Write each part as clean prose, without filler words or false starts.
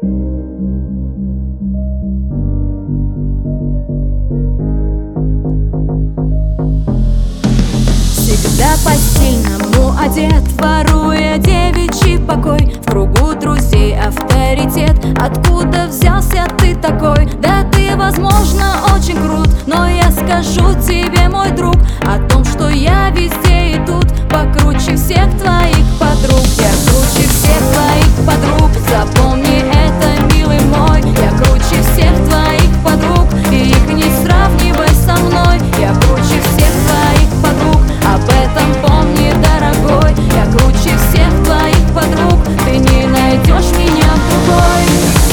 Всегда по-стильному одет, воруя девичий покой. В кругу друзей авторитет. Откуда взялся ты такой? Да ты, возможно, очень крут, но я скажу тебе, мой друг, о том, что я везде и тут покруче всех твоих подруг. Я круче всех твоих подруг, запомни это, милый мой. Я круче всех твоих подруг, и их не сравнивай со мной. Я круче всех твоих подруг, об этом помни, дорогой. Я круче всех твоих подруг, ты не найдешь меня другой.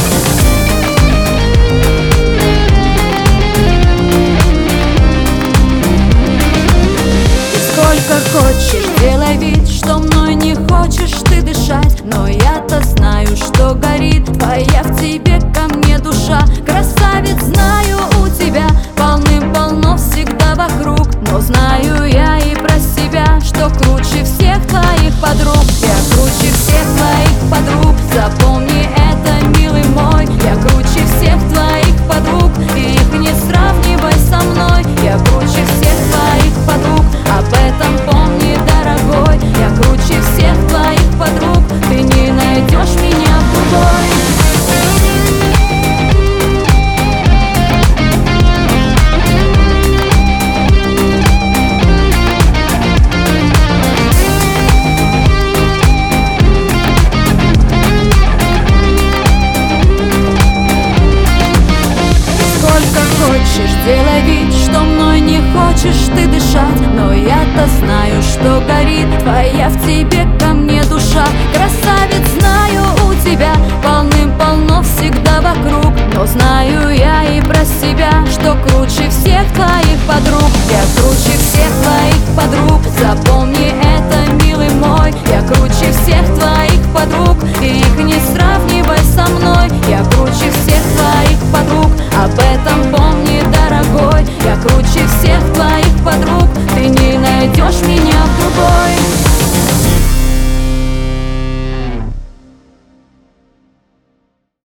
Сколько хочешь, делай вид, что мной не хочешь ты дышать, но я-то знаю, что горит твоя в тебе ко мне душа. Красавец, знаю, у тебя полным-полно всегда вокруг, но знаю я и про себя, что круче всех твоих подруг. Я круче всех твоих подруг, запомни это, милый мой. Я круче всех твоих подруг, и их не сравнивай со мной. Я круче всех твоих подруг, об этом помни, дорогой. Я круче всех твоих подруг, ты не найдешь меня другой. Делай вид, что мной не хочешь ты дышать, но я-то знаю, что горит твоя в тебе ко мне душа.